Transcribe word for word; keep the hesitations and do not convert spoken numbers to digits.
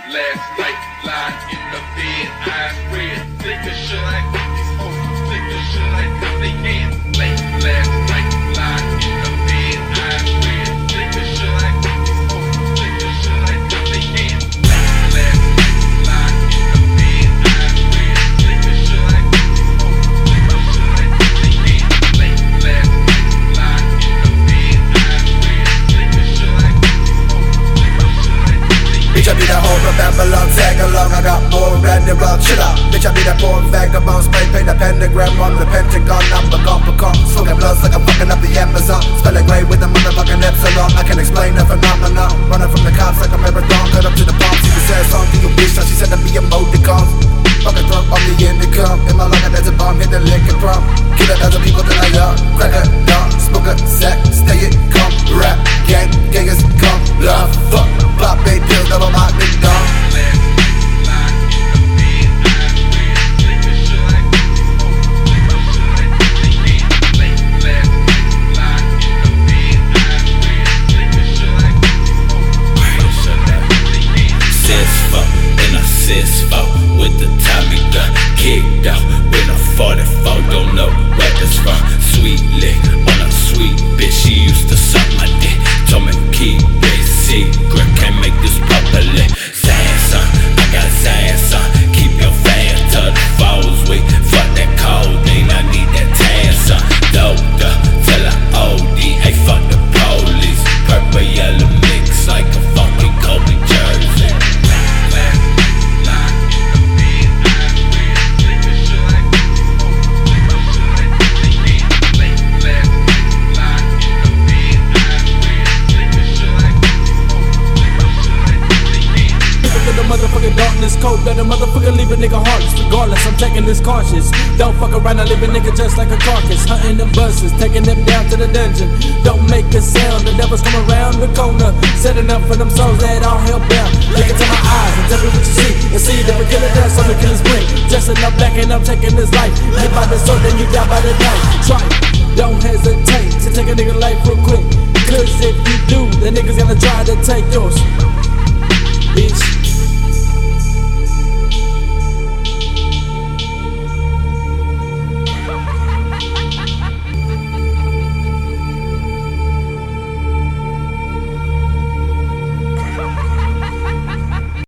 last night, lying in the bed, eyes red. Think the shit like these hoes, think the shit like they can. Late last night, lying in the bed, eyes red. Think the shit like these hoes, think the shit like they can. Late last night, lying in the bed, eyes red. Think the shit like these hoes, think the shit like they can. Late last night, lying in the bed, eyes red. Think the shit like these hoes, think the shit like they can. Bitch, I be that hoe from Babylon, tag along, I got more random rock, chill out. Bitch, I be that poor vagabond, spray paint the pentagram on the pentagon. I'm a gone for gone, smoking bloods like I'm fucking up the Amazon. Spelling grey with a motherfucking epsilon. I can explain the phenomenon. Running from the cops like a marathon, cut up to the palm. She said something to you, bitch, now she said to be emoticons. Fucking throat on the intercom. In my life, there's a bomb, hit the liquor prom. Kill a dozen people that I young. Crack a dog, smoke a sack, stay it, come, rap, gang, gangers, come, love, fuck, pop, eight pills, double my big dog. With the Tommy gun kicked out with a forty-four, don't know where it's from. Sweet lick on a sweet bitch, she used to suck my dick. Told me keep it secret, can't make this public. Sad son, I got sad son, keep your fan to the falls weak. Fuck that codeine, I need that tan son. Doped up till I O D, hey fuck the police. Purple yellow mix like a funky Kobe jersey. Motherfucking darkness, cold that a motherfucker leave a nigga heartless. Regardless, I'm taking this cautious. Don't fuck around, I leave a nigga just like a carcass. Hunting them buses, taking them down to the dungeon. Don't make a sound, the devils come around the corner, setting up for them souls that all hell bound. Look into my eyes and tell me what you see, and see that we kill it dance on the killer's brain. Dressing up black and I'm taking his life. Live by the sword, then you die by the knife. Try, don't hesitate to take a nigga life real quick, cause if you do, the nigga's gonna try to take yours, bitch.